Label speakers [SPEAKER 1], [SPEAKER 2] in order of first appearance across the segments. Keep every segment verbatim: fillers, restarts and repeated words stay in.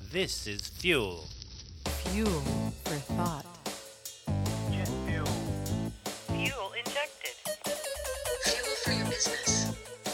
[SPEAKER 1] This is Fuel.
[SPEAKER 2] Fuel for thought.
[SPEAKER 3] Jet fuel.
[SPEAKER 4] Fuel injected.
[SPEAKER 5] Fuel for your business.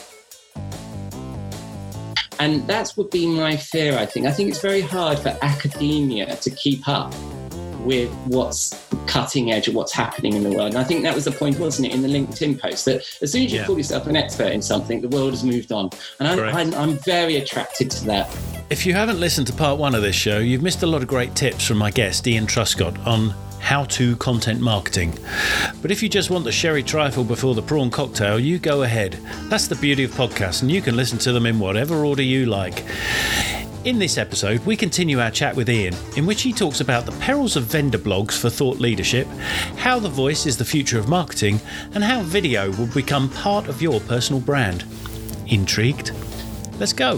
[SPEAKER 6] And that would be my fear, I think. I think it's very hard for academia to keep up with what's cutting edge of what's happening in the world. And I think that was the point, wasn't it, in the LinkedIn post, that as soon as you
[SPEAKER 1] Yeah.
[SPEAKER 6] call yourself an expert in something, the world has moved on. And I'm,
[SPEAKER 1] Correct.
[SPEAKER 6] I'm, I'm very attracted to that.
[SPEAKER 1] If you haven't listened to part one of this show, you've missed a lot of great tips from my guest, Ian Truscott, on how-to content marketing. But if you just want the sherry trifle before the prawn cocktail, you go ahead. That's the beauty of podcasts, and you can listen to them in whatever order you like. In this episode, we continue our chat with Ian, in which he talks about the perils of vendor blogs for thought leadership, how the voice is the future of marketing, and how video will become part of your personal brand. Intrigued? Let's go.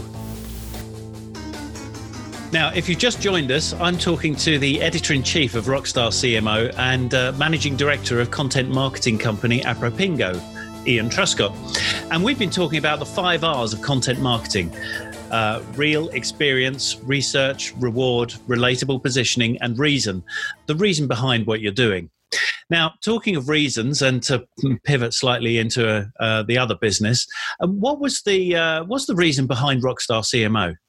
[SPEAKER 1] Now, if you've just joined us, I'm talking to the editor-in-chief of Rockstar C M O and uh, managing director of content marketing company Apropingo, Ian Truscott. And we've been talking about the five R's of content marketing. Uh, real, experience, research, reward, relatable positioning, and reason. The reason behind what you're doing. Now, talking of reasons, and to pivot slightly into uh, the other business, um, what was the uh, what's the reason behind Rockstar C M O?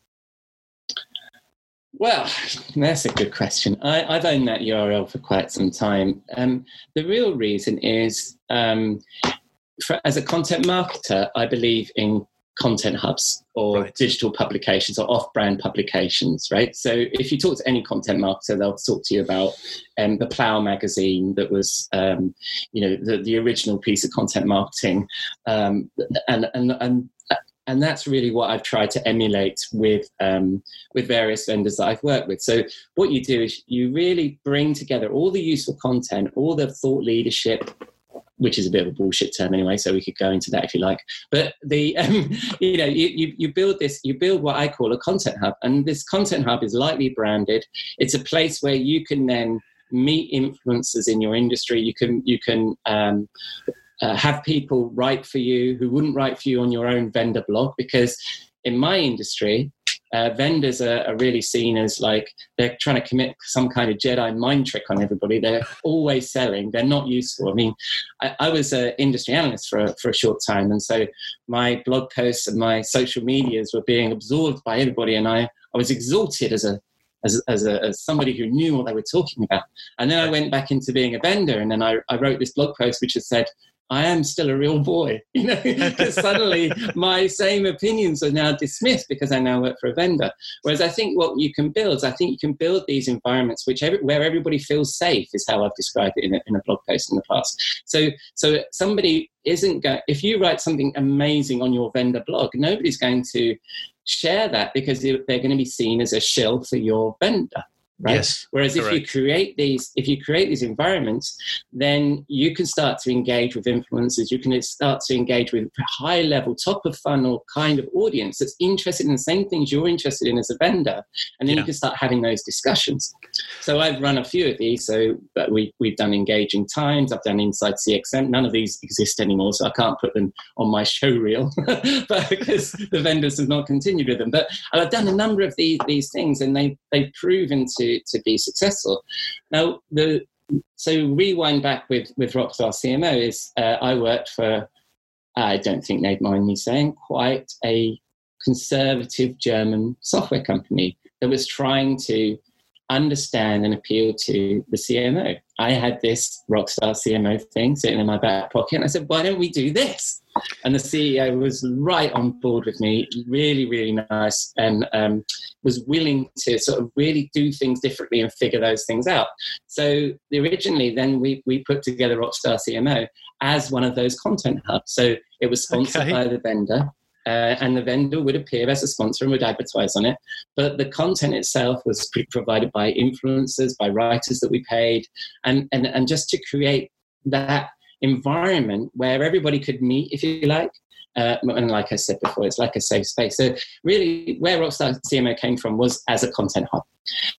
[SPEAKER 6] Well, that's a good question. I, I've owned that U R L for quite some time. Um, the real reason is, um, for, as a content marketer, I believe in content hubs or
[SPEAKER 1] Right.
[SPEAKER 6] digital publications or off-brand publications, right? So if you talk to any content marketer, they'll talk to you about um, the Plough magazine that was, um, you know, the, the original piece of content marketing. Um, and, and, and, and that's really what I've tried to emulate with, um, with various vendors that I've worked with. So what you do is you really bring together all the useful content, all the thought leadership, which is a bit of a bullshit term anyway, so we could go into that if you like. But the um, you know, you, you you build this, you build what I call a content hub, and this content hub is lightly branded. It's a place where you can then meet influencers in your industry. You can you can um, uh, have people write for you who wouldn't write for you on your own vendor blog, because in my industry, Uh, vendors are, are really seen as like they're trying to commit some kind of Jedi mind trick on everybody. They're always selling. They're not useful. I mean, I, I was an industry analyst for, for a short time, and so my blog posts and my social medias were being absorbed by everybody, and I, I was exalted as a as, as, a, as somebody who knew what they were talking about. And then I went back into being a vendor, and then I, I wrote this blog post which has said, I am still a real boy, you know, because suddenly my same opinions are now dismissed because I now work for a vendor. Whereas I think what you can build, I think you can build these environments which every, where everybody feels safe, is how I've described it in a, in a blog post in the past. So, so somebody isn't going, if you write something amazing on your vendor blog, nobody's going to share that because they're going to be seen as a shill for your vendor. Right?
[SPEAKER 1] Yes,
[SPEAKER 6] Whereas
[SPEAKER 1] correct.
[SPEAKER 6] if you create these, if you create these environments, then you can start to engage with influencers. You can start to engage with high level, top of funnel kind of audience that's interested in the same things you're interested in as a vendor, and then
[SPEAKER 1] Yeah.
[SPEAKER 6] you can start having those discussions. So I've run a few of these. So but we we've done Engaging Times. I've done Inside C X M. None of these exist anymore, so I can't put them on my show reel, but because the vendors have not continued with them. But I've done a number of these these things, and they they've proven to to be successful. Now, the so rewind back with with Rockstar C M O is uh, I worked for, I don't think they'd mind me saying, quite a conservative German software company that was trying to understand and appeal to the C M O. I had this Rockstar C M O thing sitting in my back pocket, and I said, why don't we do this? And the C E O was right on board with me, really, really nice, and um, was willing to sort of really do things differently and figure those things out. So originally, then we we put together Rockstar C M O as one of those content hubs. So it was sponsored
[SPEAKER 1] Okay.
[SPEAKER 6] by the vendor, uh, and the vendor would appear as a sponsor and would advertise on it. But the content itself was pre- provided by influencers, by writers that we paid, and and and just to create that environment where everybody could meet, if you like. Uh, and like I said before, it's like a safe space. So really where Rockstar C M O came from was as a content hub.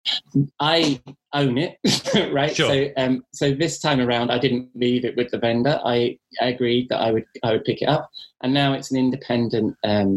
[SPEAKER 6] I own it, right?
[SPEAKER 1] Sure.
[SPEAKER 6] So um, so this time around, I didn't leave it with the vendor. I, I agreed that I would I would pick it up. And now it's an independent um,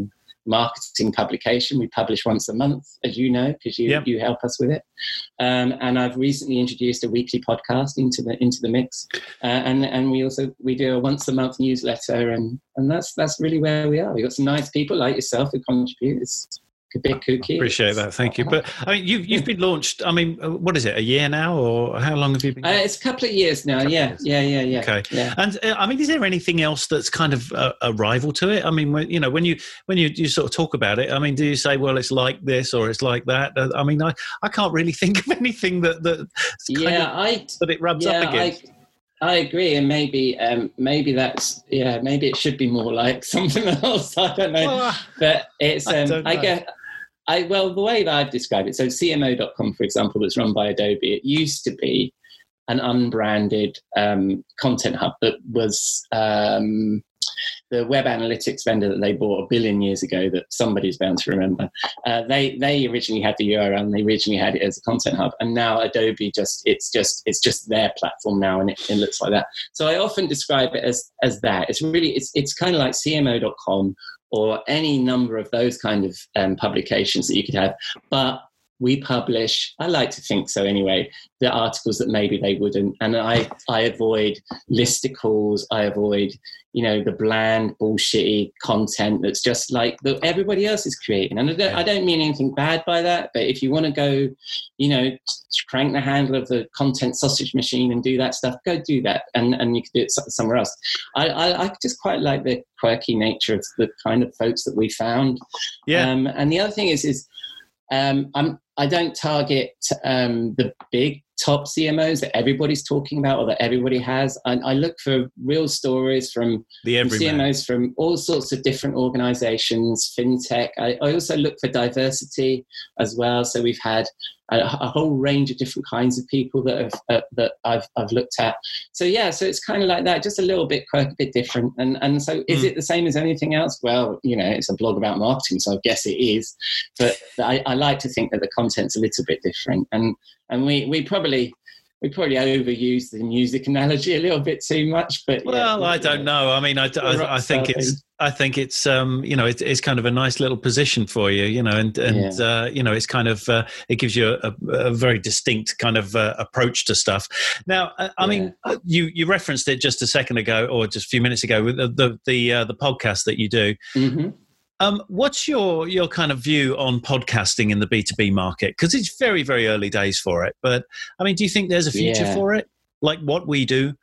[SPEAKER 6] marketing publication. We publish once a month, as you know, because you,
[SPEAKER 1] Yep.
[SPEAKER 6] you help us with it. Um, and I've recently introduced a weekly podcast into the into the mix. Uh, and and we also we do a once a month newsletter, and and that's that's really where we are. We've got some nice people like yourself who contribute. It's a bit kooky.
[SPEAKER 1] Appreciate that. Thank you. But I mean, you've you've been launched. I mean, uh, what is it? A year now, or how long have you been?
[SPEAKER 6] Uh, it's a couple of years now.
[SPEAKER 1] Couple of
[SPEAKER 6] Yeah,
[SPEAKER 1] years.
[SPEAKER 6] yeah, yeah, yeah.
[SPEAKER 1] Okay.
[SPEAKER 6] Yeah.
[SPEAKER 1] And uh, I mean, is there anything else that's kind of a, a rival to it? I mean, when, you know, when you when you, you sort of talk about it, I mean, do you say, well, it's like this or it's like that? Uh, I mean, I, I can't really think of anything that that
[SPEAKER 6] Yeah, I
[SPEAKER 1] that it rubs
[SPEAKER 6] yeah,
[SPEAKER 1] up against.
[SPEAKER 6] I, I agree, and maybe um, maybe that's yeah, maybe it should be more like something else. I don't know,
[SPEAKER 1] Well,
[SPEAKER 6] but it's
[SPEAKER 1] I
[SPEAKER 6] um,
[SPEAKER 1] don't
[SPEAKER 6] I
[SPEAKER 1] know.
[SPEAKER 6] get. I well, the way that I've described it, so C M O dot com, for example, was run by Adobe. It used to be an unbranded um, content hub that was um, the web analytics vendor that they bought a billion years ago that somebody's bound to remember. Uh, they they originally had the U R L and they originally had it as a content hub, and now Adobe just it's just it's just their platform now, and it, it looks like that. So I often describe it as as that. It's really it's it's kind of like C M O dot com or any number of those kind of um, publications that you could have, but we publish, I like to think so anyway, the articles that maybe they wouldn't. And I, I avoid listicles, I avoid, you know, the bland, bullshitty content that's just like that everybody else is creating. And I don't, I don't mean anything bad by that, but if you want to go, you know, crank the handle of the content sausage machine and do that stuff, go do that. And, and you can do it somewhere else. I, I, I just quite like the quirky nature of the kind of folks that we found.
[SPEAKER 1] Yeah.
[SPEAKER 6] Um, and the other thing is, is um, I'm, I don't target um, the big top C M Os that everybody's talking about or that everybody has. I, I look for real stories from,
[SPEAKER 1] The
[SPEAKER 6] from C M
[SPEAKER 1] everyman.
[SPEAKER 6] Os from all sorts of different organizations, fintech. I, I also look for diversity as well. So we've had a, a whole range of different kinds of people that have uh, that I've I've looked at. So yeah, so it's kind of like that, just a little bit quirky, a bit different. And and so is
[SPEAKER 1] Mm.
[SPEAKER 6] it the same as anything else? Well, you know, it's a blog about marketing, so I guess it is. But I, I like to think that the content's a little bit different. And and we we probably we probably overuse the music analogy a little bit too much. But
[SPEAKER 1] Well,
[SPEAKER 6] yeah,
[SPEAKER 1] I don't know. I mean, I, I, I think it's, I think it's, um, you know, it's, it's kind of a nice little position for you, you know, and and
[SPEAKER 6] Yeah.
[SPEAKER 1] uh, you know, it's kind of, uh, it gives you a, a very distinct kind of uh, approach to stuff. Now, I, I mean,
[SPEAKER 6] Yeah.
[SPEAKER 1] you you referenced it just a second ago, or just a few minutes ago, with the the the, uh, the podcast that you do.
[SPEAKER 6] hmm
[SPEAKER 1] Um, what's your your kind of view on podcasting in the B two B market? Because it's very, very early days for it. But I mean, do you think there's a future
[SPEAKER 6] Yeah.
[SPEAKER 1] for it? Like what we do?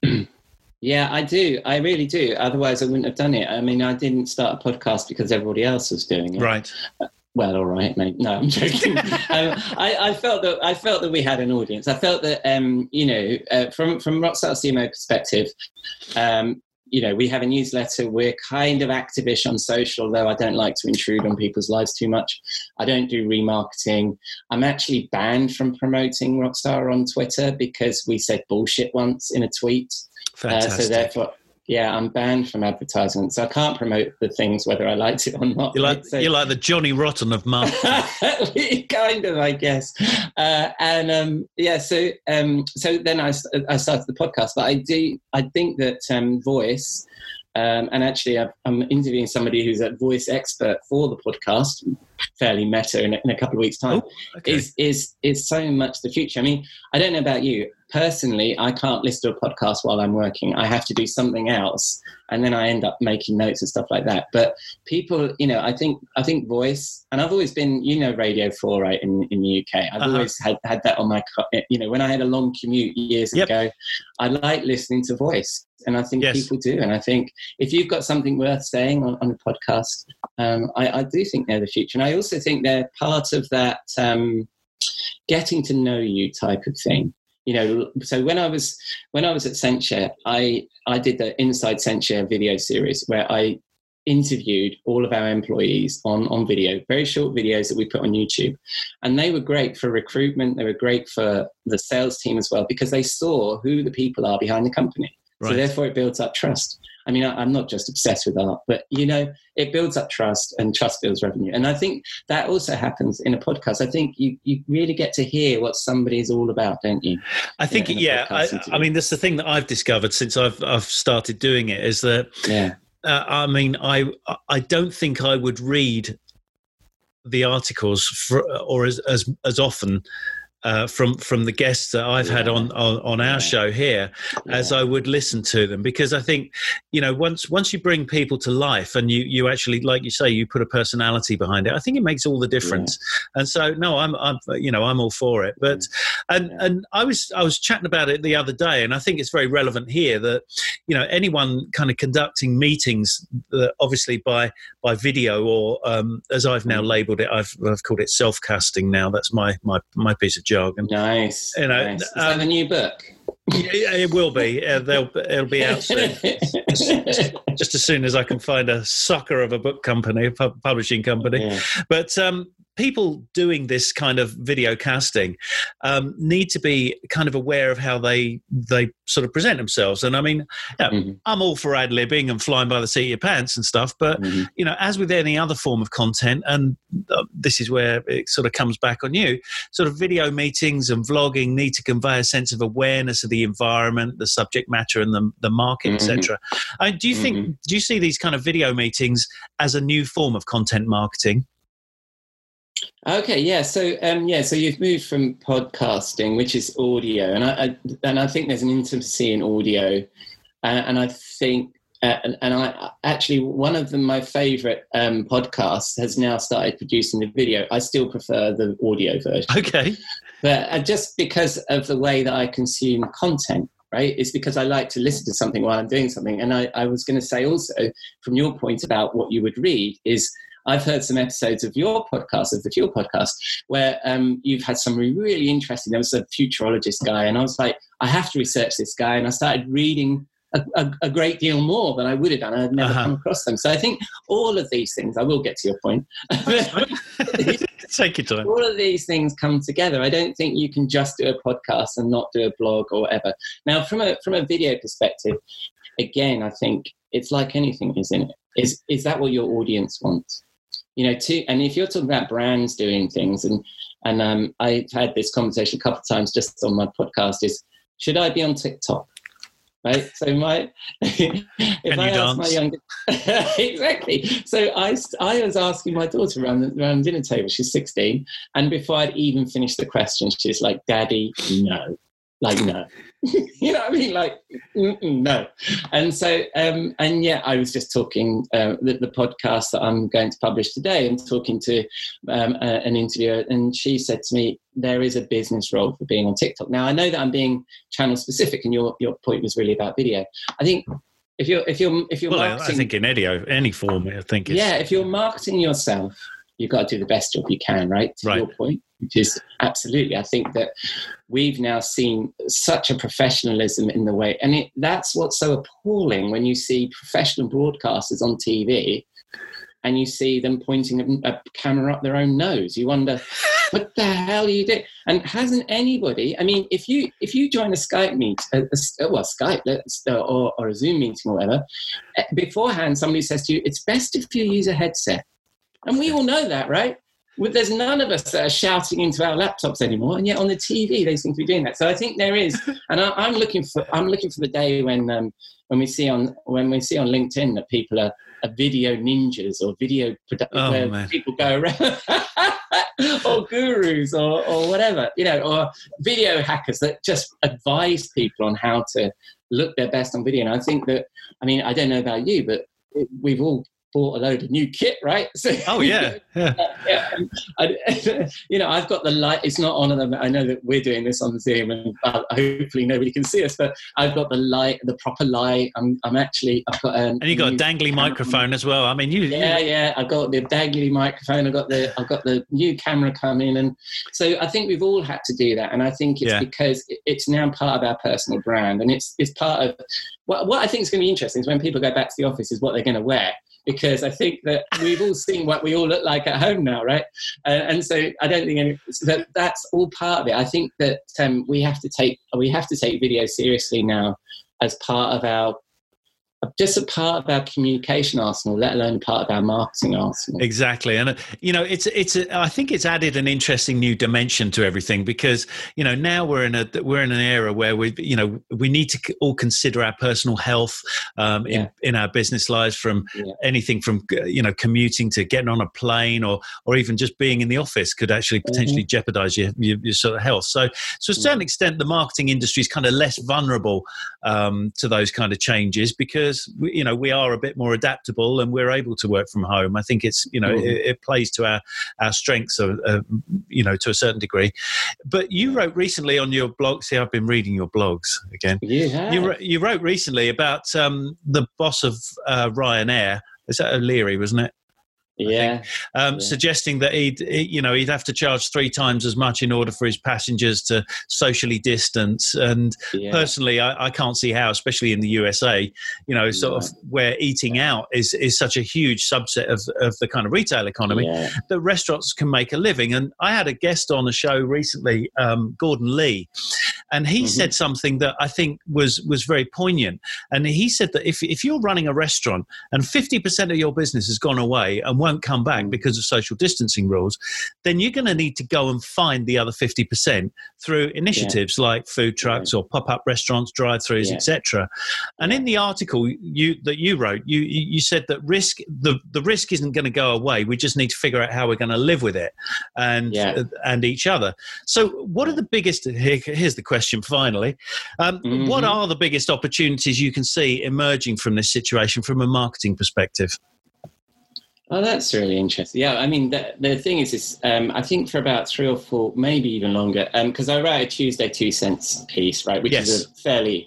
[SPEAKER 6] Yeah, I do. I really do. Otherwise, I wouldn't have done it. I mean, I didn't start a podcast because everybody else was doing it.
[SPEAKER 1] Right.
[SPEAKER 6] Well, all right, mate. No, I'm joking. um, I, I felt that I felt that we had an audience. I felt that, um, you know, uh, from from Rockstar C M O perspective, um, you know, we have a newsletter. We're kind of active-ish on social, although I don't like to intrude on people's lives too much. I don't do remarketing. I'm actually banned from promoting Rockstar on Twitter because we said bullshit once in a tweet. Uh,
[SPEAKER 1] Fantastic.
[SPEAKER 6] so therefore, yeah, I'm banned from advertising. So I can't promote the things whether I liked it or not.
[SPEAKER 1] You're like,
[SPEAKER 6] right? So-
[SPEAKER 1] you're like the Johnny Rotten of marketing.
[SPEAKER 6] kind of, I guess. Uh, and um, yeah, so um, so then I, I started the podcast. But I do, I think that um, voice, um, and actually I've, I'm interviewing somebody who's a voice expert for the podcast, fairly meta in a, in a couple of weeks' time,
[SPEAKER 1] Oh, okay.
[SPEAKER 6] is is is so much the future. I mean, I don't know about you. Personally, I can't listen to a podcast while I'm working. I have to do something else, and then I end up making notes and stuff like that. But people, you know, I think I think voice, and I've always been, you know, Radio four, right, in, in the U K. I've
[SPEAKER 1] Uh-huh.
[SPEAKER 6] always had, had that on my, co- you know, when I had a long commute years
[SPEAKER 1] Yep.
[SPEAKER 6] ago, I like listening to voice, and I think
[SPEAKER 1] Yes.
[SPEAKER 6] people do. And I think if you've got something worth saying on, on a podcast, um, I, I do think they're the future. And I also think they're part of that um, getting to know you type of thing. You know, so when I was when I was at Accenture, I I did the Inside Accenture video series where I interviewed all of our employees on on video, very short videos that we put on YouTube, and they were great for recruitment. They were great for the sales team as well because they saw who the people are behind the company.
[SPEAKER 1] Right.
[SPEAKER 6] So therefore, it builds up trust. I mean, I, I'm not just obsessed with art, but, you know, it builds up trust, and trust builds revenue. And I think that also happens in a podcast. I think you, you really get to hear what somebody is all about, don't you?
[SPEAKER 1] I think,
[SPEAKER 6] in a
[SPEAKER 1] yeah.
[SPEAKER 6] podcast
[SPEAKER 1] I,
[SPEAKER 6] interview.
[SPEAKER 1] I mean, that's the thing that I've discovered since I've I've started doing it is that
[SPEAKER 6] Yeah.
[SPEAKER 1] uh, I mean, I I don't think I would read the articles for, or as as as often. Uh, from from the guests that I've yeah. had on on, on our yeah. show here, yeah. as I would listen to them, because I think, you know, once once you bring people to life and you you actually, like you say, you put a personality behind it, I think it makes all the difference. Yeah. And so, no, I'm I'm you know I'm all for it. But and yeah. and I was I was chatting about it the other day, and I think it's very relevant here that, you know, anyone kind of conducting meetings, uh, obviously by by video or um, as I've now labelled it, I've I've called it self-casting now. That's my my my piece of jargon.
[SPEAKER 6] Nice.
[SPEAKER 1] You know,
[SPEAKER 6] nice. Is
[SPEAKER 1] um,
[SPEAKER 6] that the new book?
[SPEAKER 1] Yeah, it will be. Uh, they'll, it'll be out soon. just, just, just as soon as I can find a sucker of a book company, a pub- publishing company. Yeah. But um, people doing this kind of video casting um, need to be kind of aware of how they they sort of present themselves. And I mean, you know, mm-hmm. I'm all for ad-libbing and flying by the seat of your pants and stuff. But, mm-hmm. you know, as with any other form of content, and uh, this is where it sort of comes back on you, sort of video meetings and vlogging need to convey a sense of awareness of the environment, the subject matter and the, the market, mm-hmm. et cetera. I mean, do you think, mm-hmm. do you see these kind of video meetings as a new form of content marketing?
[SPEAKER 6] Okay, yeah. So, um, yeah. So you've moved from podcasting, which is audio, and I, I and I think there's an intimacy in audio, uh, and I think, uh, and, and I actually one of the, my favourite um, podcasts has now started producing the video. I still prefer the audio version.
[SPEAKER 1] Okay,
[SPEAKER 6] but uh, just because of the way that I consume content. Right? It's because I like to listen to something while I'm doing something. And I, I was going to say also, from your point about what you would read, is I've heard some episodes of your podcast, of the Fuel podcast, where um, you've had some really interesting, there was a futurologist guy, and I was like, I have to research this guy. And I started reading a, a, a great deal more than I would have done. I'd never uh-huh. come across them. So I think all of these things, I will get to your point.
[SPEAKER 1] Take your time.
[SPEAKER 6] All of these things come together. I don't think you can just do a podcast and not do a blog or whatever. Now, from a from a video perspective, again, I think it's like anything, isn't it? Is is that what your audience wants? You know, to, and if you're talking about brands doing things, and and um, I've had this conversation a couple of times just on my podcast, is should I be on TikTok? Right. So my, if
[SPEAKER 1] Can
[SPEAKER 6] I
[SPEAKER 1] you
[SPEAKER 6] ask
[SPEAKER 1] dance?
[SPEAKER 6] my younger, exactly. So I, I was asking my daughter around the, around the dinner table. She's sixteen, and before I'd even finished the question, she's like, "Daddy, no." Like, no. You know what I mean? Like, no. And so, um, and yeah, I was just talking, uh, the, the podcast that I'm going to publish today, and talking to um, uh, an interviewer, and she said to me, there is a business role for being on TikTok. Now, I know that I'm being channel specific, and your, your point was really about video. I think if you're, if you're, if you're
[SPEAKER 1] well,
[SPEAKER 6] marketing,
[SPEAKER 1] I think in any, any form, I think it's...
[SPEAKER 6] Yeah, if you're marketing yourself, you've got to do the best job you can, right? To
[SPEAKER 1] right.
[SPEAKER 6] your point, which is absolutely, I think that we've now seen such a professionalism in the way, and it, that's what's so appalling when you see professional broadcasters on T V and you see them pointing a, a camera up their own nose. You wonder, what the hell are you doing? And hasn't anybody, I mean, if you if you join a Skype meet, a, a, well, Skype or, or a Zoom meeting or whatever, beforehand somebody says to you, it's best if you use a headset. And we all know that, right? There's none of us that are shouting into our laptops anymore, and yet on the T V they seem to be doing that. So I think there is, and I, I'm looking for I'm looking for the day when um, when we see on when we see on LinkedIn that people are, are video ninjas or video produ-
[SPEAKER 1] oh,
[SPEAKER 6] where
[SPEAKER 1] man.
[SPEAKER 6] people go around or gurus or or whatever, you know, or video hackers that just advise people on how to look their best on video. And I think that, I mean, I don't know about you, but we've all bought a load of new kit, right? So,
[SPEAKER 1] oh yeah, yeah.
[SPEAKER 6] yeah. I, you know, I've got the light. It's not on at them. I know that we're doing this on Zoom, and uh, hopefully nobody can see us. But I've got the light, the proper light. I'm, I'm actually. I've got an,
[SPEAKER 1] and you got a dangly microphone as well. I mean, you.
[SPEAKER 6] Yeah,
[SPEAKER 1] you...
[SPEAKER 6] yeah. I've got the dangly microphone. I've got the. I've got the new camera coming, and so I think we've all had to do that. And I think it's yeah. because it's now part of our personal brand, and it's it's part of what what I think is going to be interesting is when people go back to the office is what they're going to wear. Because I think that we've all seen what we all look like at home now, right? Uh, and so I don't think any, that that's all part of it. I think that um, we have to take we have to take video seriously now as part of our just a part of our communication arsenal, let alone part of our marketing arsenal.
[SPEAKER 1] Exactly. And, uh, you know, it's, it's, a, I think it's added an interesting new dimension to everything because, you know, now we're in a, we're in an era where we, you know, we need to all consider our personal health um,
[SPEAKER 6] Yeah.
[SPEAKER 1] in, in our business lives, from
[SPEAKER 6] Yeah.
[SPEAKER 1] anything from, you know, commuting to getting on a plane, or, or even just being in the office could actually potentially
[SPEAKER 6] Mm-hmm.
[SPEAKER 1] jeopardize your, your, your sort of health. So, to a certain extent, the marketing industry is kind of less vulnerable um, to those kind of changes because, we, you know, we are a bit more adaptable and we're able to work from home. I think it's, you know,
[SPEAKER 6] Mm-hmm.
[SPEAKER 1] it, it plays to our, our strengths, of, uh, you know, to a certain degree. But you wrote recently on your blog, see, I've been reading your blogs again.
[SPEAKER 6] You have.
[SPEAKER 1] You, wr- you wrote recently about um, the boss of uh, Ryanair. Is that O'Leary, wasn't it?
[SPEAKER 6] Yeah.
[SPEAKER 1] Um,
[SPEAKER 6] Yeah.
[SPEAKER 1] Suggesting that he'd, he- you know, he'd have to charge three times as much in order for his passengers to socially distance. And
[SPEAKER 6] Yeah.
[SPEAKER 1] personally, I, I can't see how, especially in the U S A, you know, sort of where eating out is, is such a huge subset of, of the kind of retail economy,
[SPEAKER 6] Yeah.
[SPEAKER 1] that restaurants can make a living. And I had a guest on a show recently, um, Gordon Lee, and he
[SPEAKER 6] Mhm.
[SPEAKER 1] said something that I think was was very poignant. And he said that if if you're running a restaurant and fifty percent of your business has gone away and won't come back
[SPEAKER 6] Mm.
[SPEAKER 1] because of social distancing rules, then you're going to need to go and find the other fifty percent through initiatives like food trucks or pop-up restaurants, drive-throughs,
[SPEAKER 6] Yeah.
[SPEAKER 1] et cetera. And in the article you that you wrote, you you said that risk the the risk isn't going to go away. We just need to figure out how we're going to live with it and
[SPEAKER 6] Yeah.
[SPEAKER 1] uh, and each other. So, what are the biggest? Here, here's the question. Finally, um,
[SPEAKER 6] Mhm.
[SPEAKER 1] what are the biggest opportunities you can see emerging from this situation from a marketing perspective?
[SPEAKER 6] Oh, that's really interesting. Yeah, I mean, the, the thing is, is um, I think for about three or four, maybe even longer, because I write a Tuesday Two Cents piece, right, which
[SPEAKER 1] Yes.
[SPEAKER 6] is a fairly,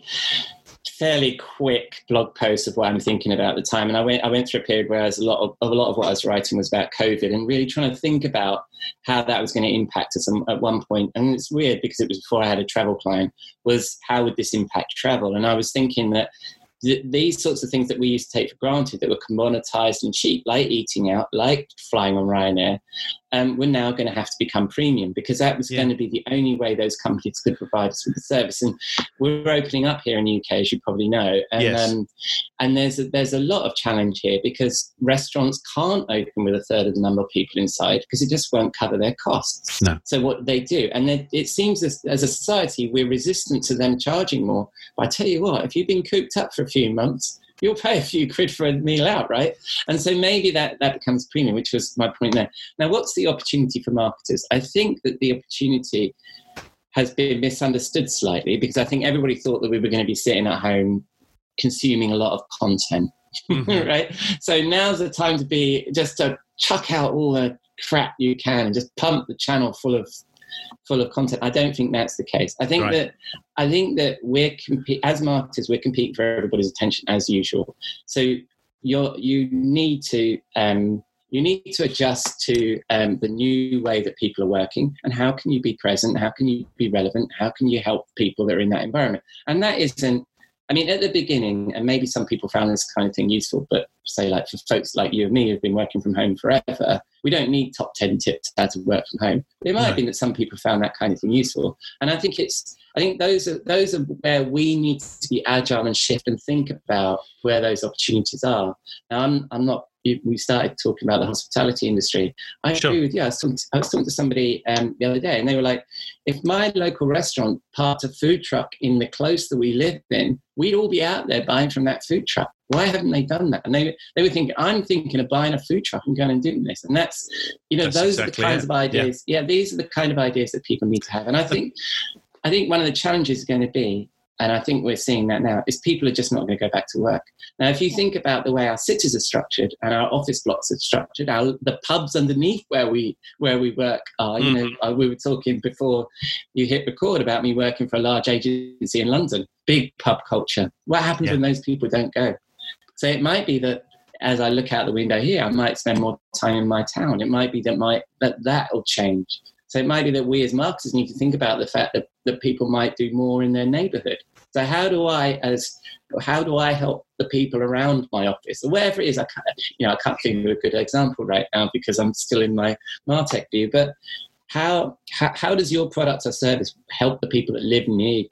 [SPEAKER 6] fairly quick blog post of what I'm thinking about at the time. And I went, I went through a period where I was a lot of, a lot of what I was writing was about COVID and really trying to think about how that was going to impact us at one point. And it's weird because it was before I had a travel client, was how would this impact travel? And I was thinking that th- these sorts of things that we used to take for granted that were commoditized and cheap, like eating out, like flying on Ryanair, um, were now going to have to become premium because that was
[SPEAKER 1] Yeah.
[SPEAKER 6] going to be the only way those companies could provide us with the service. And we're opening up here in the U K, as you probably know. And,
[SPEAKER 1] Yes.
[SPEAKER 6] um, and there's, a, there's a lot of challenge here because restaurants can't open with a third of the number of people inside because it just won't cover their costs.
[SPEAKER 1] No.
[SPEAKER 6] So what they do, and then it seems as, as a society, we're resistant to them charging more. But I tell you what, if you've been cooped up for a few months, you'll pay a few quid for a meal out, right? And so maybe that, that becomes premium, which was my point there. Now, what's the opportunity for marketers? I think that the opportunity has been misunderstood slightly because I think everybody thought that we were going to be sitting at home consuming a lot of content,
[SPEAKER 1] Mhm.
[SPEAKER 6] right? So now's the time to be just to chuck out all the crap you can and just pump the channel full of full of content. I don't think that's the case. I think
[SPEAKER 1] Right.
[SPEAKER 6] that I think that we're compe- as marketers, we're competing for everybody's attention as usual. So you're you need to um, you need to adjust to um, the new way that people are working, and how can you be present? How can you be relevant? How can you help people that are in that environment? And that isn't. I mean, at the beginning, and maybe some people found this kind of thing useful, but say like for folks like you and me who've been working from home forever, we don't need top ten tips how to work from home. It might
[SPEAKER 1] No.
[SPEAKER 6] have been that some people found that kind of thing useful. And I think it's, I think those are, those are where we need to be agile and shift and think about where those opportunities are. Now, I'm, I'm not, we started talking about the hospitality industry. I
[SPEAKER 1] Sure.
[SPEAKER 6] agree with you. I was talking to, I was talking to somebody um, the other day and they were like, if my local restaurant parked a food truck in the close that we live in, we'd all be out there buying from that food truck. Why haven't they done that? And they they were thinking, I'm thinking of buying a food truck and going and doing this. And that's, you know,
[SPEAKER 1] That's
[SPEAKER 6] those
[SPEAKER 1] exactly
[SPEAKER 6] are the kinds
[SPEAKER 1] it.
[SPEAKER 6] of ideas. Yeah. these are the kind of ideas that people need to have. And I think, I think one of the challenges is going to be, and I think we're seeing that now, is people are just not going to go back to work. Now, if you think about the way our cities are structured and our office blocks are structured, our, the pubs underneath where we where we work are, you know, uh, we were talking before you hit record about me working for a large agency in London, big pub culture. What happens
[SPEAKER 1] Yeah.
[SPEAKER 6] when those people don't go? So it might be that as I look out the window here, I might spend more time in my town. It might be that my that that will change. So it might be that we as marketers need to think about the fact that, that people might do more in their neighbourhood. So how do I, as how do I help the people around my office or wherever it is? I can't, you know, I can't think of a good example right now because I'm still in my MarTech view. But how, how how does your product or service help the people that live near you?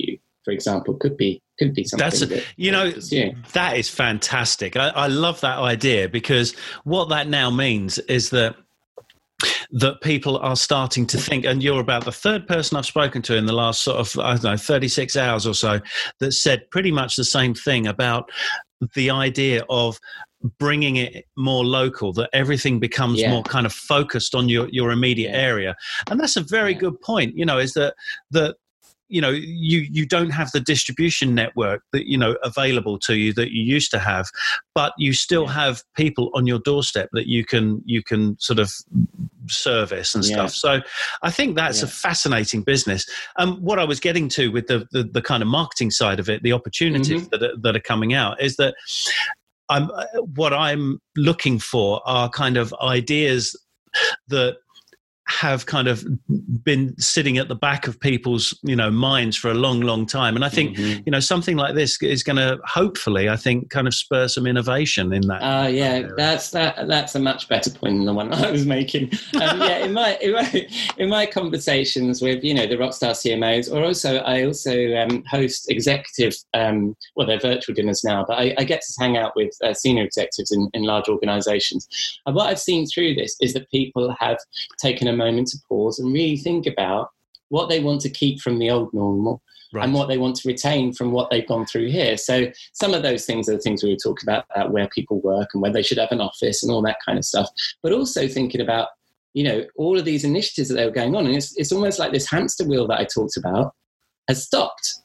[SPEAKER 6] for example, could be could be something.
[SPEAKER 1] That's
[SPEAKER 6] that,
[SPEAKER 1] you know
[SPEAKER 6] pursue.
[SPEAKER 1] that is fantastic. I, I love that idea, because what that now means is that that people are starting to think, and you're about the third person I've spoken to in the last sort of, I don't know, thirty-six hours or so, that said pretty much the same thing about the idea of bringing it more local, that everything becomes
[SPEAKER 6] Yeah.
[SPEAKER 1] more kind of focused on your, your immediate
[SPEAKER 6] Yeah.
[SPEAKER 1] area. And that's a very
[SPEAKER 6] Yeah.
[SPEAKER 1] good point, you know, is that, that, you know, you, you don't have the distribution network that, you know, available to you that you used to have, but you still
[SPEAKER 6] Yeah.
[SPEAKER 1] have people on your doorstep that you can, you can sort of service and
[SPEAKER 6] Yeah.
[SPEAKER 1] stuff. So I think that's
[SPEAKER 6] Yeah.
[SPEAKER 1] a fascinating business. Um, what I was getting to with the, the, the kind of marketing side of it, the opportunities
[SPEAKER 6] Mhm.
[SPEAKER 1] that are, that are coming out, is that I'm, what I'm looking for are kind of ideas that have kind of been sitting at the back of people's, you know, minds for a long, long time. And I think,
[SPEAKER 6] Mhm.
[SPEAKER 1] you know, something like this is going to hopefully, I think, kind of spur some innovation in that.
[SPEAKER 6] Uh, yeah,
[SPEAKER 1] area.
[SPEAKER 6] that's that. That's a much better point than the one I was making. Um, yeah, in my, in my in my conversations with you know the Rockstar C M Os, or also I also um, host executive. Um, well, they're virtual dinners now, but I, I get to hang out with uh, senior executives in, in large organisations. And what I've seen through this is that people have taken a moment to pause and really think about what they want to keep from the old normal.
[SPEAKER 1] Right.
[SPEAKER 6] And what they want to retain from what they've gone through here. So some of those things are the things we were talking about, about where people work and where they should have an office and all that kind of stuff. But also thinking about, you know, all of these initiatives that they were going on. And it's, it's almost like this hamster wheel that I talked about has stopped.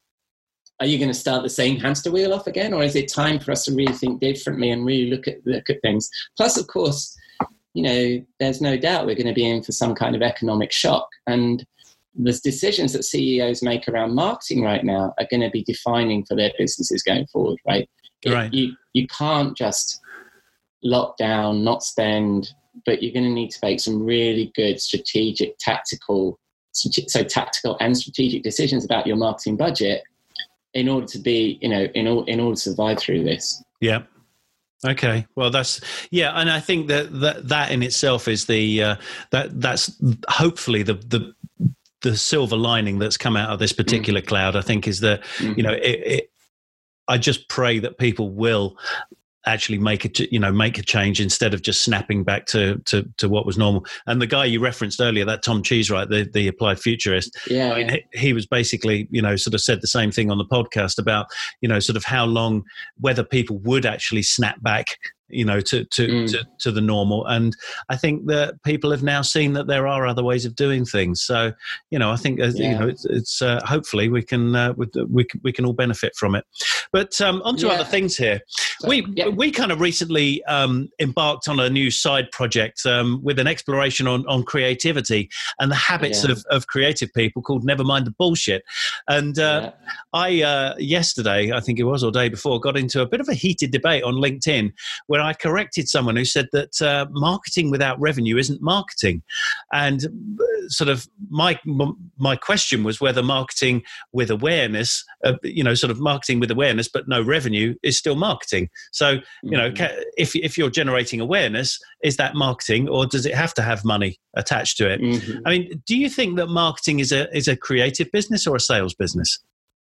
[SPEAKER 6] Are you going to start the same hamster wheel off again? Or is it time for us to really think differently and really look at look at things? Plus, of course, you know, there's no doubt we're going to be in for some kind of economic shock. And the decisions that C E Os make around marketing right now are going to be defining for their businesses going forward, right?
[SPEAKER 1] Right.
[SPEAKER 6] You, you can't just lock down, not spend, but you're going to need to make some really good strategic, tactical, so tactical and strategic decisions about your marketing budget in order to be, you know, in, in order to survive through this.
[SPEAKER 1] Yeah. Okay. Well, that's yeah, and I think that that, that in itself is the uh, that that's hopefully the the the silver lining that's come out of this particular mm. cloud. I think is that mm-hmm. you know it, it, I just pray that people will actually make it, you know, make a change instead of just snapping back to, to, to what was normal. And the guy you referenced earlier, that Tom Cheesewright, the, the applied futurist,
[SPEAKER 6] yeah,
[SPEAKER 1] I mean, he, he was basically, you know, sort of said the same thing on the podcast about, you know, sort of how long, whether people would actually snap back, you know, to to, mm. to to the normal. And I think that people have now seen that there are other ways of doing things. So, you know, I think uh, yeah. you know it's, it's uh, hopefully we can uh, we, we we can all benefit from it. But um, on to yeah. other things here. So, we yeah. we kind of recently um, embarked on a new side project um, with an exploration on on creativity and the habits yeah. of of creative people called Never Mind the Bullshit. And uh, yeah. I uh, yesterday, I think it was, or day before, got into a bit of a heated debate on LinkedIn where I corrected someone who said that uh, marketing without revenue isn't marketing. And sort of my my question was whether marketing with awareness, uh, you know, sort of marketing with awareness but no revenue is still marketing. So, you know, mm-hmm. if if you're generating awareness, is that marketing, or does it have to have money attached to it? Mm-hmm. I mean, do you think that marketing is a is a creative business or a sales business?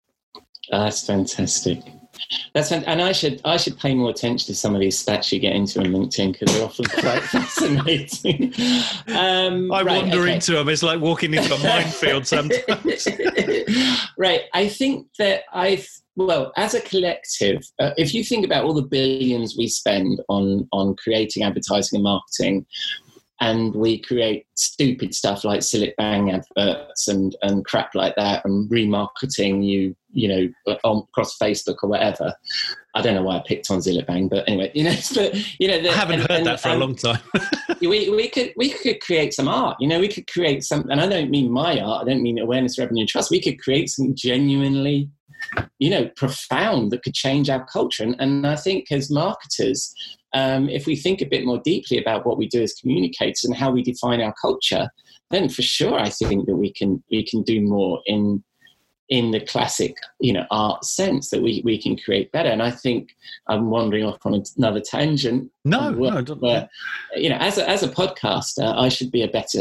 [SPEAKER 6] Oh, that's fantastic. That's fan- and I should I should pay more attention to some of these stats you get into on LinkedIn because they're often quite fascinating. Um,
[SPEAKER 1] I
[SPEAKER 6] right,
[SPEAKER 1] wander
[SPEAKER 6] okay.
[SPEAKER 1] into them. It's like walking into a minefield sometimes.
[SPEAKER 6] Right. I think that I've well, as a collective, uh, if you think about all the billions we spend on on creating advertising and marketing, and we create stupid stuff like Sillet Bang adverts and, and crap like that, and remarketing you, you know, on across Facebook or whatever. I don't know why I picked on Sillet Bang, but anyway, you know, but you know, the,
[SPEAKER 1] I haven't
[SPEAKER 6] and,
[SPEAKER 1] heard
[SPEAKER 6] and,
[SPEAKER 1] that for
[SPEAKER 6] um,
[SPEAKER 1] a long time.
[SPEAKER 6] we we could we could create some art. You know, we could create some, and I don't mean my art. I don't mean awareness, revenue, trust. We could create some genuinely, you know, profound that could change our culture. And, and I think as marketers, um, if we think a bit more deeply about what we do as communicators and how we define our culture, then for sure I think that we can we can do more in in the classic, you know, art sense, that we, we can create better. And I think I'm wandering off on another tangent.
[SPEAKER 1] No,
[SPEAKER 6] where,
[SPEAKER 1] no, don't.
[SPEAKER 6] Where, you know, as a, as a podcaster, I should be a better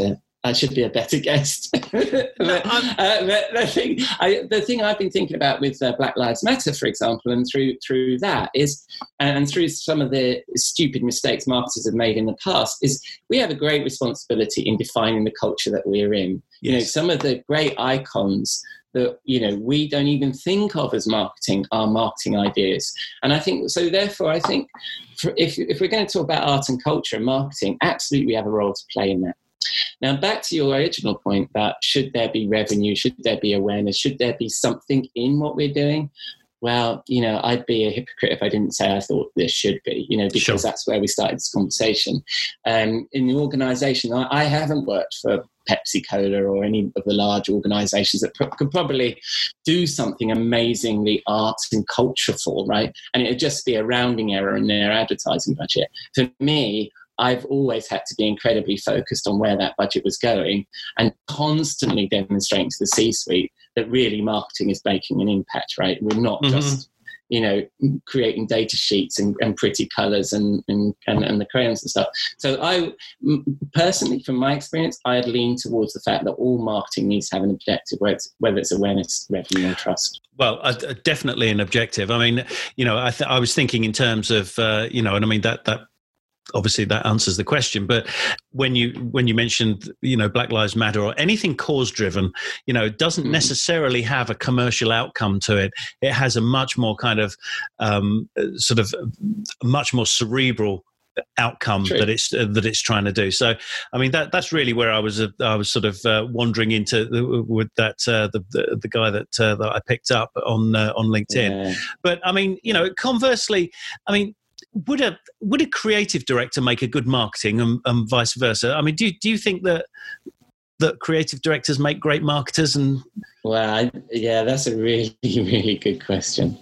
[SPEAKER 6] I should be a better guest. but, uh, but the thing, I, the thing I've been thinking about with uh, Black Lives Matter, for example, and through through that is, and through some of the stupid mistakes marketers have made in the past, is we have a great responsibility in defining the culture that we're in. Yes. You know, some of the great icons that, you know, we don't even think of as marketing are marketing ideas. And I think, so therefore, I think for, if, if we're going to talk about art and culture and marketing, absolutely we have a role to play in that. Now, back to your original point about should there be revenue, should there be awareness, should there be something in what we're doing? Well, you know, I'd be a hypocrite if I didn't say I thought there should be, you know, because sure. that's where we started this conversation. Um, in the organisation, I, I haven't worked for Pepsi Cola or any of the large organisations that pro- could probably do something amazingly art and cultureful, right? And it would just be a rounding error in their advertising budget. For me, I've always had to be incredibly focused on where that budget was going and constantly demonstrating to the C-suite that really marketing is making an impact, right? We're not mm-hmm. just, you know, creating data sheets and, and pretty colours and, and, and, and the crayons and stuff. So I, personally, from my experience, I'd lean towards the fact that all marketing needs to have an objective, whether it's, whether it's awareness, revenue or trust.
[SPEAKER 1] Well, uh, definitely an objective. I mean, you know, I, th- I was thinking in terms of, uh, you know, and I mean, that that obviously that answers the question, but when you when you mentioned, you know, Black Lives Matter or anything cause driven, you know, it doesn't mm. necessarily have a commercial outcome to it. It has a much more kind of um, sort of much more cerebral outcome True. that it's uh, that it's trying to do. So, I mean, that that's really where I was uh, I was sort of uh, wandering into the, with that uh, the, the the guy that uh, that I picked up on uh, on LinkedIn. Yeah. But I mean, you know, conversely, I mean. Would a would a creative director make a good marketing and, and vice versa? I mean, do do you think that that creative directors make great marketers? And
[SPEAKER 6] well, I, yeah, that's a really really good question.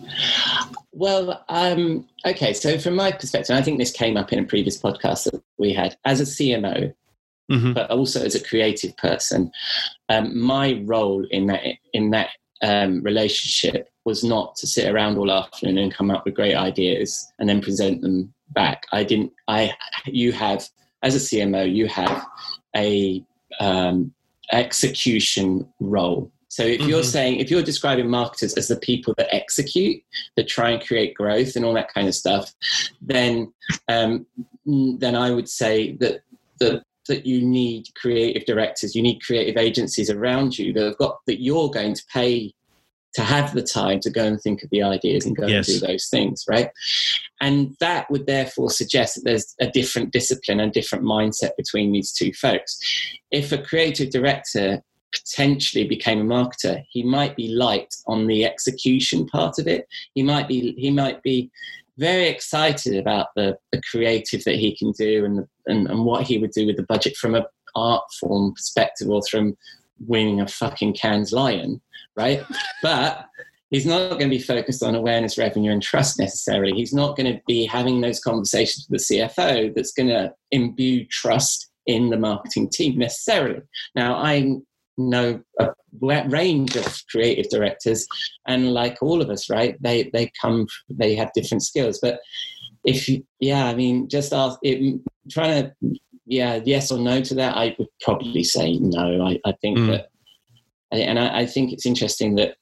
[SPEAKER 6] Well, um, okay, so from my perspective, I think this came up in a previous podcast that we had. As a C M O, mm-hmm. but also as a creative person, um, my role in that in that um, relationship was not to sit around all afternoon and come up with great ideas and then present them back. I didn't, I, you have, as a C M O, you have a um, execution role. So if mm-hmm. you're saying, if you're describing marketers as the people that execute, that try and create growth and all that kind of stuff, then, um, then I would say that, that, that you need creative directors, you need creative agencies around you that have got, that you're going to pay to have the time to go and think of the ideas and go yes. and do those things, right? And that would therefore suggest that there's a different discipline and different mindset between these two folks. If a creative director potentially became a marketer, he might be light on the execution part of it. He might be he might be very excited about the, the creative that he can do and, the, and and what he would do with the budget from an art form perspective or from winning a fucking Cannes Lion, right? But he's not going to be focused on awareness, revenue, and trust necessarily. He's not going to be having those conversations with the C F O that's going to imbue trust in the marketing team necessarily. Now, I know a range of creative directors, and like all of us, right? They they come, they have different skills. But if you, yeah, I mean, just ask, it, trying to. Yeah, yes or no to that, I would probably say no. I, I think mm. that, and I, I think it's interesting that,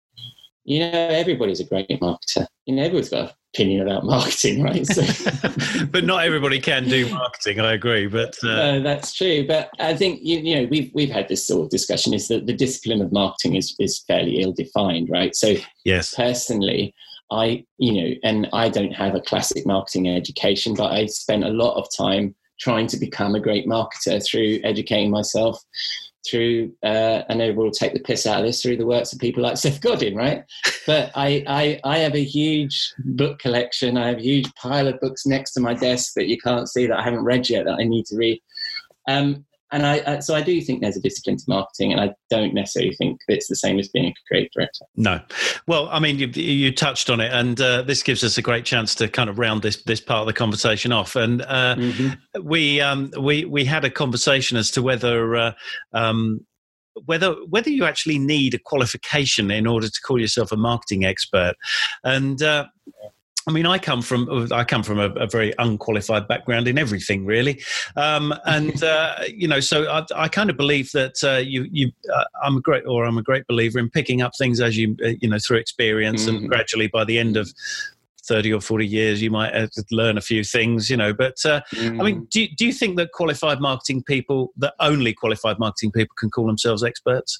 [SPEAKER 6] you know, everybody's a great marketer. You know, everyone's got an opinion about marketing, right? So,
[SPEAKER 1] but not everybody can do marketing. I agree, but uh...
[SPEAKER 6] no, that's true. But I think you, you know we've we've had this sort of discussion. Is that the discipline of marketing is is fairly ill defined, right? So,
[SPEAKER 1] yes,
[SPEAKER 6] personally. I, you know, and I don't have a classic marketing education, but I spent a lot of time trying to become a great marketer through educating myself, through, uh, I know we'll take the piss out of this, through the works of people like Seth Godin, right? But I, I, I have a huge book collection. I have a huge pile of books next to my desk that you can't see that I haven't read yet that I need to read. Um, and I, I, so I do think there's a discipline to marketing, and I don't necessarily think it's the same as being a creative director.
[SPEAKER 1] No. Well, I mean, you, you touched on it, and uh, this gives us a great chance to kind of round this this part of the conversation off. And uh, mm-hmm. we um, we we had a conversation as to whether uh, um, whether whether you actually need a qualification in order to call yourself a marketing expert, and. Uh, I mean, I come from I come from a, a very unqualified background in everything, really, um, and uh, you know, so I, I kind of believe that uh, you you uh, I'm a great or I'm a great believer in picking up things as you uh, you know through experience, mm-hmm. and gradually by the end of thirty or forty years, you might uh, learn a few things, you know. But uh, mm. I mean, do do you think that qualified marketing people, that only qualified marketing people, can call themselves experts?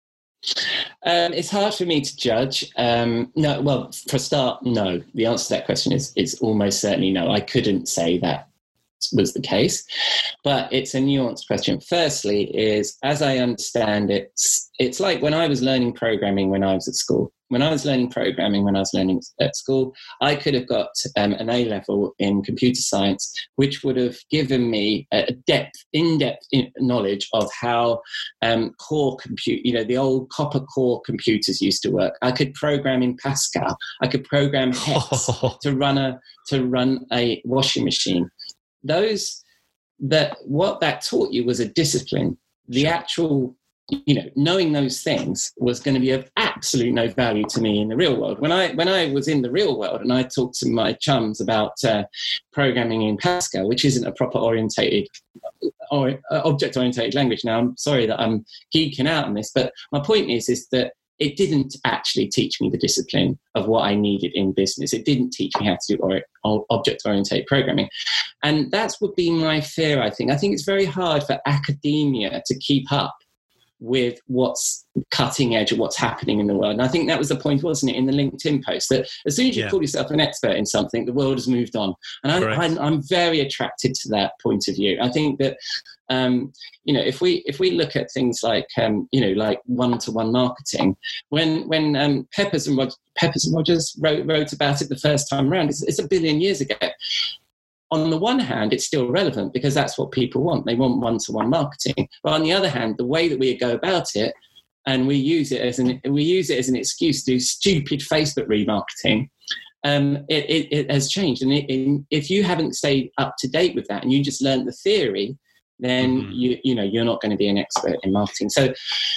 [SPEAKER 6] Um, it's hard for me to judge. Um, no, well, for a start, no. The answer to that question is is almost certainly no. I couldn't say that was the case, but it's a nuanced question. Firstly, is as I understand it, it's, it's like when I was learning programming when I was at school. When I was learning programming when I was learning at school, I could have got um, an A level in computer science, which would have given me a depth, in-depth knowledge of how um, core compute, you know, the old copper core computers used to work. I could program in Pascal. I could program Hex to run a to run a washing machine. Those that what that taught you was a discipline. The sure. actual, you know, knowing those things was going to be of absolute no value to me in the real world. When I when I was in the real world and I talked to my chums about uh, programming in Pascal, which isn't a proper orientated or uh, object orientated language. Now, I'm sorry that I'm geeking out on this, but my point is is that it didn't actually teach me the discipline of what I needed in business. It didn't teach me how to do or, or object-oriented programming. And that's would be my fear, I think. I think it's very hard for academia to keep up with what's cutting edge of what's happening in the world. And I think that was the point, wasn't it, in the LinkedIn post, that as soon as you yeah. call yourself an expert in something, the world has moved on. And I, I'm, I'm very attracted to that point of view. I think that, um, you know, if we if we look at things like, um, you know, like one-to-one marketing, when when um, Peppers and Rogers, Peppers and Rogers wrote, wrote about it the first time around, it's, it's a billion years ago. On the one hand, it's still relevant because that's what people want. They want one-to-one marketing. But on the other hand, the way that we go about it, and we use it as an we use it as an excuse to do stupid Facebook remarketing, um, it, it, it has changed. And it, it, if you haven't stayed up to date with that, and you just learned the theory, then mm-hmm. you you know you're not going to be an expert in marketing. So,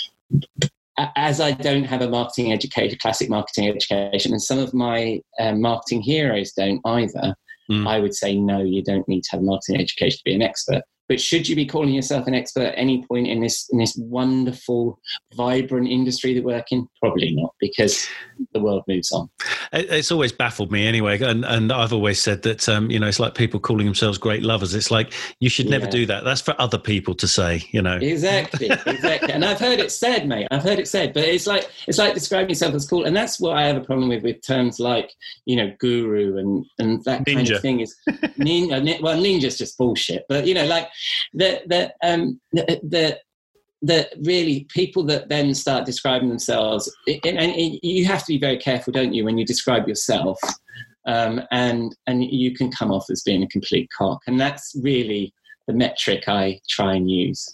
[SPEAKER 6] as I don't have a marketing education, classic marketing education, and some of my um, marketing heroes don't either. Mm. I would say, no, you don't need to have marketing education to be an expert. But should you be calling yourself an expert at any point in this in this wonderful, vibrant industry that we work in? Probably not, because the world moves on.
[SPEAKER 1] It's always baffled me anyway. And, and I've always said that, um, you know, it's like people calling themselves great lovers. It's like, you should never yeah. do that. That's for other people to say, you know.
[SPEAKER 6] Exactly, exactly. And I've heard it said, mate. I've heard it said. But it's like it's like describing yourself as cool. And that's what I have a problem with, with terms like, you know, guru and, and that
[SPEAKER 1] ninja.
[SPEAKER 6] kind of thing. Is ninja. Well, ninja's just bullshit. But, you know, like, the the um the, the the really people that then start describing themselves, and, and you have to be very careful, don't you, when you describe yourself, um, and and you can come off as being a complete cock, and that's really the metric I try and use.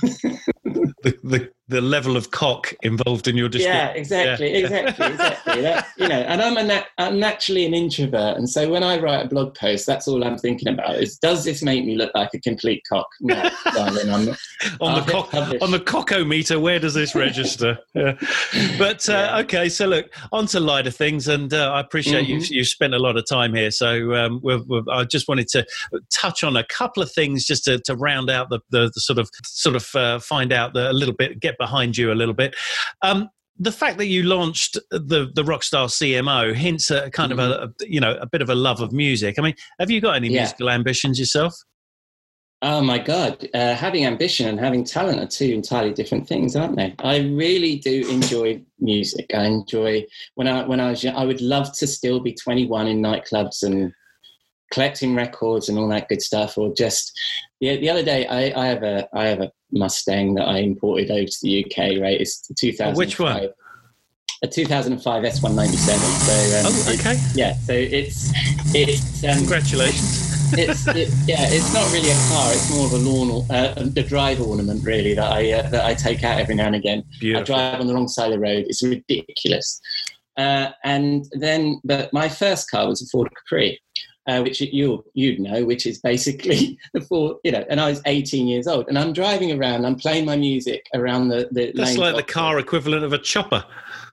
[SPEAKER 1] the, the the level of cock involved in your description.
[SPEAKER 6] Yeah, exactly, yeah. exactly, exactly. That, you know, and I'm a nat- I'm naturally an introvert, and so when I write a blog post, that's all I'm thinking about is, does this make me look like a complete cock? No, darling, I'm not.
[SPEAKER 1] on the cock on the cockometer, where does this register? Yeah. But uh, yeah. okay, so look, on to lighter things, and uh, I appreciate mm-hmm. you've, you've spent a lot of time here. So um, we've, we've, I just wanted to touch on a couple of things just to, to round out the, the, the sort of sort of uh, find out the, a little bit, get behind you a little bit. Um, the fact that you launched the the Rockstar C M O hints at kind mm-hmm. of a, a you know a bit of a love of music. I mean, have you got any yeah. musical ambitions yourself?
[SPEAKER 6] Oh my God, uh, having ambition and having talent are two entirely different things, aren't they? I really do enjoy music. I enjoy when I when I was young, I would love to still be twenty-one in nightclubs and collecting records and all that good stuff, or just the the other day I, I have a I have a Mustang that I imported over to the U K. Right, it's two thousand five.
[SPEAKER 1] Which one?
[SPEAKER 6] A two thousand five S one ninety-seven. So um,
[SPEAKER 1] oh, okay.
[SPEAKER 6] Yeah, so it's it's um,
[SPEAKER 1] congratulations.
[SPEAKER 6] it's it, yeah, it's not really a car. It's more of a lawn, uh, the drive ornament, really, that I uh, that I take out every now and again.
[SPEAKER 1] Beautiful.
[SPEAKER 6] I drive on the wrong side of the road. It's ridiculous. Uh, and then, but my first car was a Ford Capri. Uh, which you you'd know, which is basically the four, you know. And I was eighteen years old, and I'm driving around. I'm playing my music around the the.
[SPEAKER 1] That's
[SPEAKER 6] lane
[SPEAKER 1] like the car equivalent of a chopper.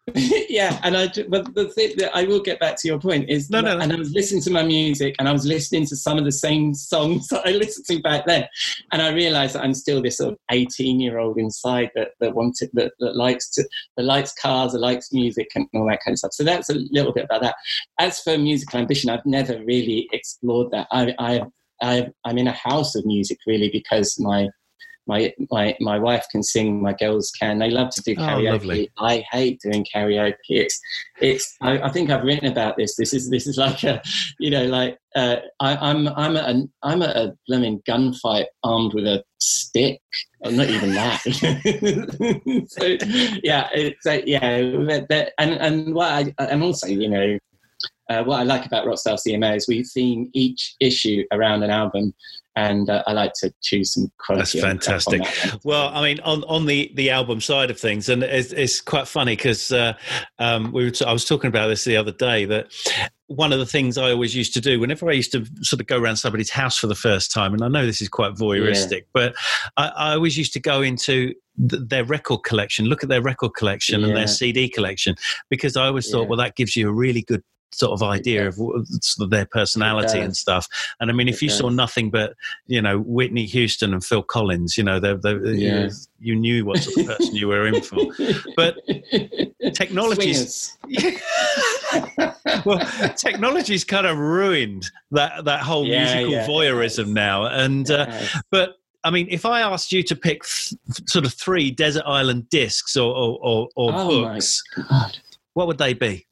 [SPEAKER 6] yeah, and I but the thing that I will get back to your point is
[SPEAKER 1] No, no, no.
[SPEAKER 6] and I was listening to my music and I was listening to some of the same songs that I listened to back then, and I realised that I'm still this sort of eighteen year old inside that that wanted that, that likes to that likes cars, that likes music and all that kind of stuff. So that's a little bit about that. As for musical ambition, I've never really explored that. I I I I'm in a house of music really because my My, my my wife can sing, my girls can. They love to do karaoke.
[SPEAKER 1] Oh, lovely.
[SPEAKER 6] I hate doing karaoke. It's it's. I, I think I've written about this. This is this is like a, you know, like uh, I, I'm I'm at a I'm at a blooming gunfight armed with a stick. Or not even that. So yeah, it's uh, yeah, that, that, and and what I and also you know. Uh, what I like about Rockstar C M O is we theme each issue around an album, and uh, I like to choose some quality.
[SPEAKER 1] That's fantastic.
[SPEAKER 6] That
[SPEAKER 1] well, I mean, on, on the, the album side of things, and it's, it's quite funny because uh, um, we were t- I was talking about this the other day, that one of the things I always used to do whenever I used to sort of go around somebody's house for the first time, and I know this is quite voyeuristic, yeah. but I, I always used to go into th- their record collection, look at their record collection yeah. and their C D collection, because I always thought, yeah. well, that gives you a really good sort of idea of, sort of their personality and stuff. And I mean, if you saw nothing but, you know, Whitney Houston and Phil Collins, you know, they, they, yeah. you, you knew what sort of person you were in for. But technology's well, technology's kind of ruined that that whole yeah, musical yeah, voyeurism now. And uh, but I mean, if I asked you to pick th- sort of three Desert Island discs or or, or, or
[SPEAKER 6] oh
[SPEAKER 1] books, what would they be?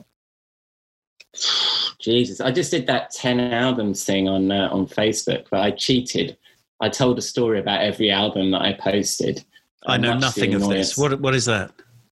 [SPEAKER 6] Jesus, I just did that ten albums thing on uh, on Facebook, but I cheated. I told a story about every album that I posted.
[SPEAKER 1] I know nothing of this. What what is that?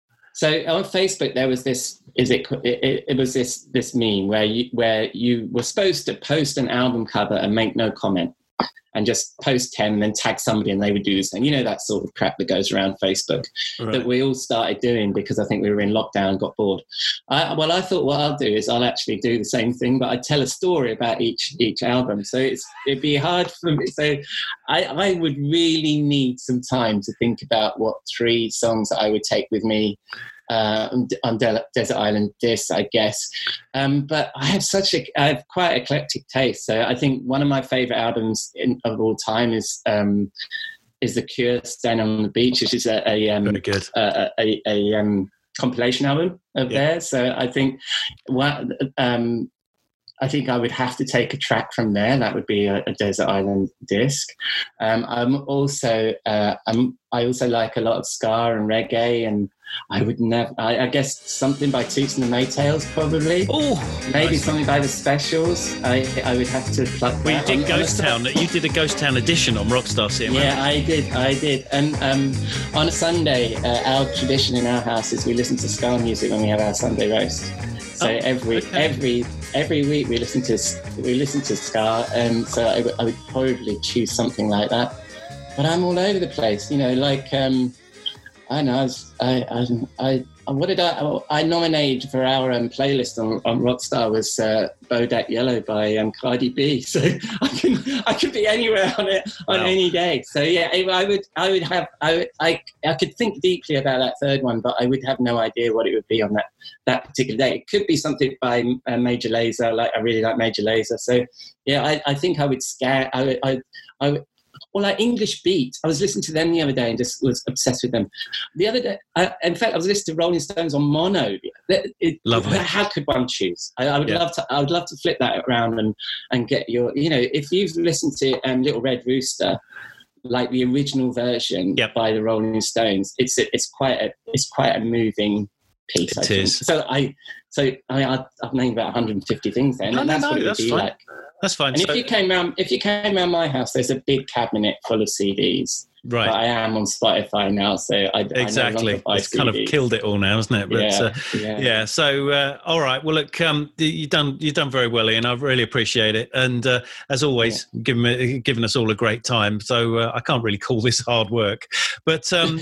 [SPEAKER 6] So on Facebook, there was this. Is it? It, it was this this meme where you where you were supposed to post an album cover and make no comment, and just post ten and then tag somebody and they would do the same. You know, that sort of crap that goes around Facebook right. that we all started doing because I think we were in lockdown and got bored. I, well, I thought what I'll do is I'll actually do the same thing, but I tell a story about each each album. So it's it'd be hard for me. So I, I would really need some time to think about what three songs I would take with me Uh, on, on De- Desert Island Discs, I guess. Um, but I have such a, I have quite eclectic taste. So I think one of my favourite albums in, of all time is um, is The Cure, Stand on the Beach, which is a a, um,
[SPEAKER 1] Very good.
[SPEAKER 6] a, a, a um, compilation album of yeah. theirs. So I think what um, I think I would have to take a track from there. That would be a, a Desert Island disc. Um, I'm also uh, I'm, I also like a lot of ska and reggae, and I would never. I, I guess something by Toots and the Maytals, probably.
[SPEAKER 1] Oh,
[SPEAKER 6] maybe
[SPEAKER 1] nice.
[SPEAKER 6] Something by the Specials. I I would have to plug.
[SPEAKER 1] Well, you did
[SPEAKER 6] on,
[SPEAKER 1] Ghost
[SPEAKER 6] on
[SPEAKER 1] Town. You did a Ghost Town edition on Rockstar C M O.
[SPEAKER 6] Yeah, I did. I did. And um, on a Sunday, uh, our tradition in our house is we listen to ska music when we have our Sunday roast. So oh, every okay. every every week we listen to we listen to ska, and so I, w- I would probably choose something like that. But I'm all over the place, you know. Like um, I don't know. I, was, I, I I what did I I nominated for our um, playlist on, on Rockstar was uh, Bodak Yellow by um, Cardi B. So I can I could be anywhere on it on wow. any day. So yeah, I would I would have I would, I I could think deeply about that third one, but I would have no idea what it would be on that. that particular day. It could be something by uh, Major Lazer. Like I really like Major Lazer. So yeah, I, I think I would scare. I would. I, I would. Or like English Beat. I was listening to them the other day and just was obsessed with them. The other day, I, in fact, I was listening to Rolling Stones on mono. It, it,
[SPEAKER 1] Lovely.
[SPEAKER 6] How could one choose? I, I would yeah. love to. I would love to flip that around and and get your. You know, if you've listened to um, Little Red Rooster, like the original version
[SPEAKER 1] yep.
[SPEAKER 6] by the Rolling Stones, it's it's quite a it's quite a moving piece.
[SPEAKER 1] It
[SPEAKER 6] I think.
[SPEAKER 1] is.
[SPEAKER 6] So I so I mean, I, I've named about one hundred fifty things then.
[SPEAKER 1] No,
[SPEAKER 6] and
[SPEAKER 1] no,
[SPEAKER 6] that's
[SPEAKER 1] no,
[SPEAKER 6] what it would
[SPEAKER 1] that's
[SPEAKER 6] be
[SPEAKER 1] fine.
[SPEAKER 6] like.
[SPEAKER 1] That's fine.
[SPEAKER 6] And
[SPEAKER 1] so,
[SPEAKER 6] if you came round, if you came round my house, there's a big cabinet full of C Ds.
[SPEAKER 1] Right.
[SPEAKER 6] But I am on Spotify now, so I
[SPEAKER 1] exactly.
[SPEAKER 6] I no buy
[SPEAKER 1] it's
[SPEAKER 6] C Ds.
[SPEAKER 1] Kind of killed it all now, isn't it? But,
[SPEAKER 6] yeah,
[SPEAKER 1] uh,
[SPEAKER 6] yeah.
[SPEAKER 1] yeah. So uh, all right. Well, look, um, you've done you've done very well, Ian. I really appreciate it, and uh, as always, yeah. giving me, giving us all a great time. So uh, I can't really call this hard work, but um,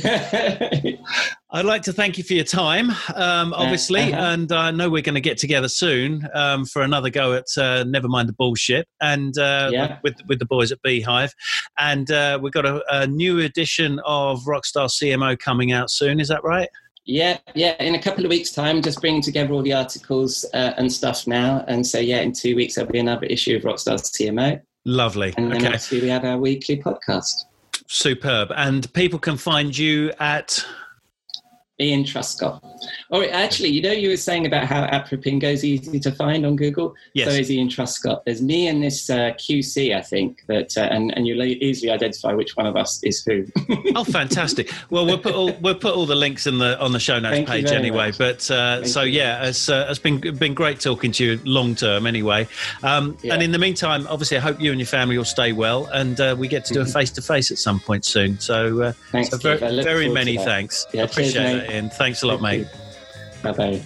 [SPEAKER 1] I'd like to thank you for your time, um, obviously, uh-huh. and I know we're going to get together soon um, for another go at uh, Never Mind the Bullshit, and uh,
[SPEAKER 6] yeah.
[SPEAKER 1] with with the boys at Beehive, and uh, we've got a, a new edition of Rockstar C M O coming out soon. Is that right?
[SPEAKER 6] Yeah, yeah. In a couple of weeks' time, just bringing together all the articles uh, and stuff now. And so, yeah, in two weeks, there'll be another issue of Rockstar C M O.
[SPEAKER 1] Lovely.
[SPEAKER 6] And then
[SPEAKER 1] okay.
[SPEAKER 6] obviously we have our weekly podcast.
[SPEAKER 1] Superb. And people can find you at...
[SPEAKER 6] Ian Truscott. Oh, actually, you know, you were saying about how Apropingo is easy to find on Google.
[SPEAKER 1] Yes.
[SPEAKER 6] So is Ian Truscott. There's me and this uh, Q C, I think, that, uh, and and you'll easily identify which one of us is who.
[SPEAKER 1] Oh, fantastic! Well, we'll put all we'll put all the links in the on the show notes
[SPEAKER 6] Thank
[SPEAKER 1] page anyway.
[SPEAKER 6] much.
[SPEAKER 1] But uh, so
[SPEAKER 6] you.
[SPEAKER 1] yeah, it's uh, it's been been great talking to you long term anyway. Um,
[SPEAKER 6] Yeah.
[SPEAKER 1] And in the meantime, obviously, I hope you and your family will stay well, and uh, we get to do a face to face at some point soon. So, uh,
[SPEAKER 6] Thanks,
[SPEAKER 1] so
[SPEAKER 6] Steve. I
[SPEAKER 1] very,
[SPEAKER 6] look
[SPEAKER 1] very
[SPEAKER 6] forward
[SPEAKER 1] many
[SPEAKER 6] to that.
[SPEAKER 1] thanks.
[SPEAKER 6] Yeah,
[SPEAKER 1] Appreciate
[SPEAKER 6] cheers,
[SPEAKER 1] that,
[SPEAKER 6] mate.
[SPEAKER 1] Ian. Thanks a lot, mate.
[SPEAKER 6] Bye bye.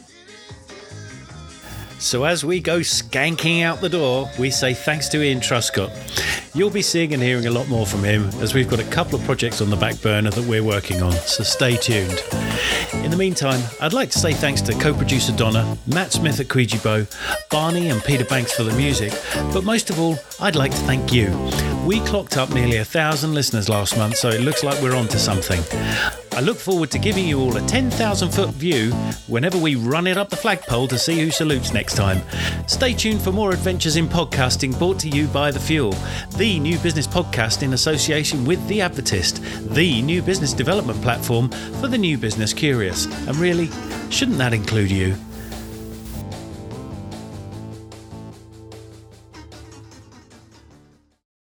[SPEAKER 1] So as we go skanking out the door, we say thanks to Ian Truscott. You'll be seeing and hearing a lot more from him, as we've got a couple of projects on the back burner that we're working on, so stay tuned. In the meantime, I'd like to say thanks to co-producer Donna, Matt Smith at Ouijibo, Barney and Peter Banks for the music, but most of all, I'd like to thank you. We clocked up nearly a thousand listeners last month, so it looks like we're on to something. I look forward to giving you all a ten thousand foot view whenever we run it up the flagpole to see who salutes next time. Stay tuned for more adventures in podcasting brought to you by The Fuel, the new business podcast in association with The Advertist, the new business development platform for the new business curious. And really, shouldn't that include you?